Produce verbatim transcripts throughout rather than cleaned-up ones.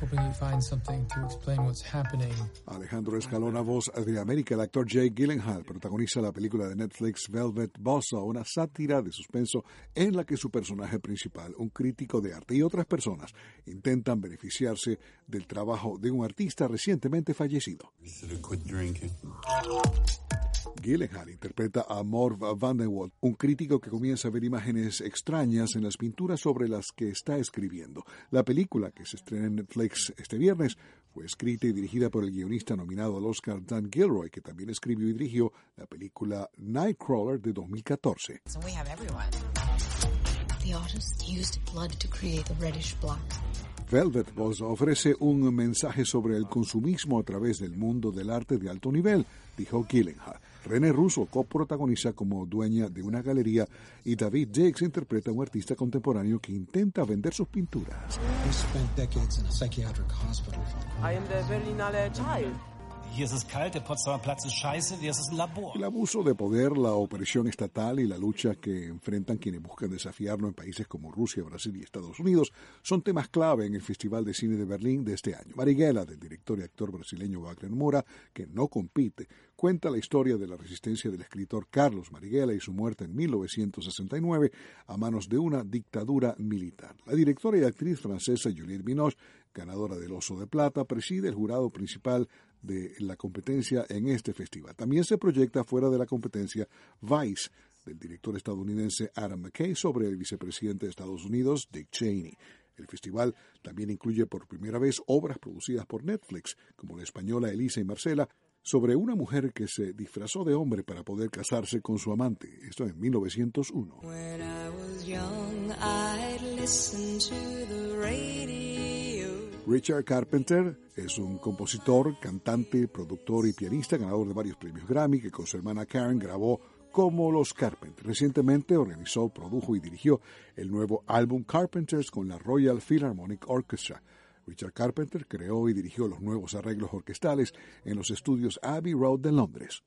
Alejandro Escalona, voz de América. El actor Jake Gyllenhaal protagoniza la película de Netflix Velvet Buzzsaw, una sátira de suspenso en la que su personaje principal, un crítico de arte y otras personas, intentan beneficiarse del trabajo de un artista recientemente fallecido. Gyllenhaal interpreta a Morv Van den Walt, un crítico que comienza a ver imágenes extrañas en las pinturas sobre las que está escribiendo. La película, que se estrena en Netflix este viernes, fue escrita y dirigida por el guionista nominado al Oscar Dan Gilroy, que también escribió y dirigió la película Nightcrawler de dos mil catorce. So we have everyone. The artist used blood to create the reddish black. Velvet Buzzsaw ofrece un mensaje sobre el consumismo a través del mundo del arte de alto nivel, dijo Gyllenhaal. René Russo coprotagoniza como dueña de una galería y David Jakes interpreta a un artista contemporáneo que intenta vender sus pinturas. I am the Berlinale child. Hier ist es kalt, der Potsdamer Platz ist scheiße, hier ist es ein Labor. El abuso de poder, la opresión estatal y la lucha que enfrentan quienes buscan desafiarlo en países como Rusia, Brasil y Estados Unidos son temas clave en el Festival de Cine de Berlín de este año. Marighella, del director y actor brasileño Wagner Moura, que no compite, cuenta la historia de la resistencia del escritor Carlos Marighella y su muerte en mil novecientos sesenta y nueve a manos de una dictadura militar. La directora y actriz francesa Juliette Binoche, ganadora del Oso de Plata, preside el jurado principal de la competencia en este festival. También se proyecta fuera de la competencia Vice, del director estadounidense Adam McKay, sobre el vicepresidente de Estados Unidos, Dick Cheney. El festival también incluye por primera vez obras producidas por Netflix, como la española Elisa y Marcela, sobre una mujer que se disfrazó de hombre para poder casarse con su amante. Esto en mil novecientos uno. When I was young, I'd listen to the radio. Richard Carpenter es un compositor, cantante, productor y pianista, ganador de varios premios Grammy, que con su hermana Karen grabó como los Carpenters. Recientemente organizó, produjo y dirigió el nuevo álbum Carpenters con la Royal Philharmonic Orchestra. Richard Carpenter creó y dirigió los nuevos arreglos orquestales en los estudios Abbey Road de Londres.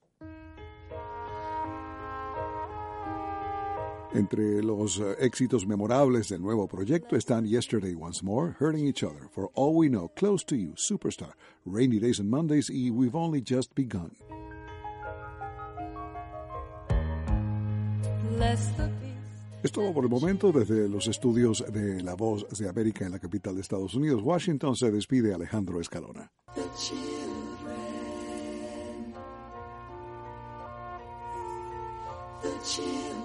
Entre los uh, éxitos memorables del nuevo proyecto están Yesterday Once More, Hurting Each Other, For All We Know, Close to You, Superstar, Rainy Days and Mondays y We've Only Just Begun. Es todo por el momento desde los estudios de La Voz de América en la capital de Estados Unidos, Washington. Se despide Alejandro Escalona. The children, the children.